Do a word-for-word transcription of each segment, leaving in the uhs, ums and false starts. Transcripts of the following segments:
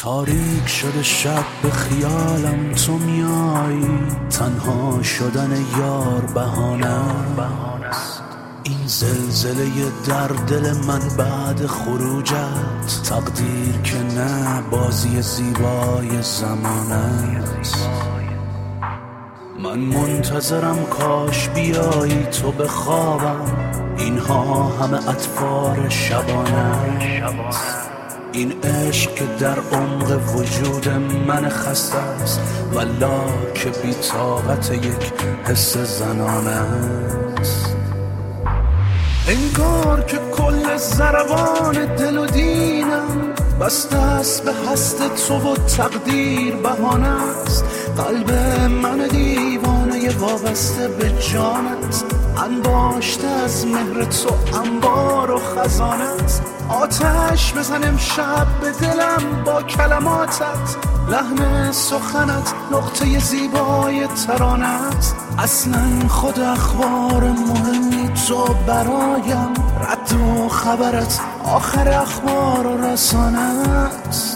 تاریک شده شب به خیالم تو میایی، تنها شدن یار بهانه است. این زلزله در دل من بعد خروجت، تقدیر که نه بازی زیبای زمانه است. من منتظرم کاش بیایی تو به خوابم، اینها همه اطفار شبانه است. این عشق که در عمق وجود من خسته است، ولا که بی طاقت یک حس زنانه است. انگار که کل ضربان دل و دینم بسته است به هست تو و تقدیر بهانه است. قلب من دیوانه وابسته به جانت، انباشته از مهر تو انبار و خزانه است. آتش بزن امشب به دلم با کلماتت، لحن سخنت نقطه زیبای ترانت. اصلا خود اخبار مهمی تو برایم، رد و خبرت آخر اخبار و رسانه است.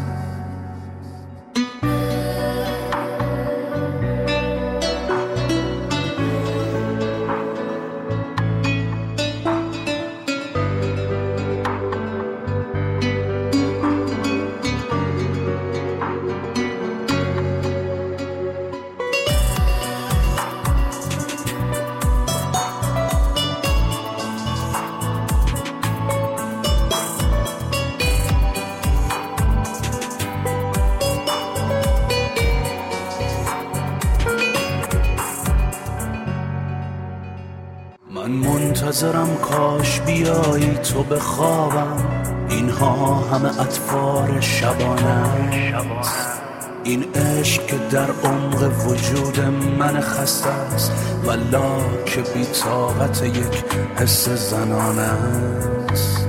من منتظرم کاش بیایی تو به خوابم، اینها همه اطفار شبانه است. این عشق که در عمق وجود من خسته است، ولا که بی طاقت یک حس زنانه است.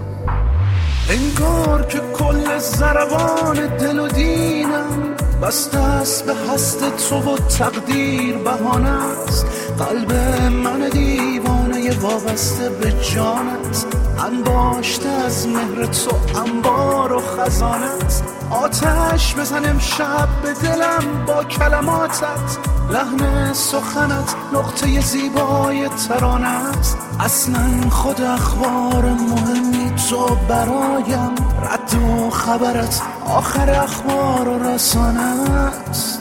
انگار که کل ضربان دل و دینم بسته است به هست تو و تقدیر بهانه است. قلب من دیوانه وابسته به جانت، انباشته از مهر تو انبار و خزانت. آتش بزن امشب به دلم با کلماتت، لحن سخنت نقطه زیبای ترانت. اصلا خود اخبار مهمی تو برایم، رد و خبرت آخر اخبار و رسانه است.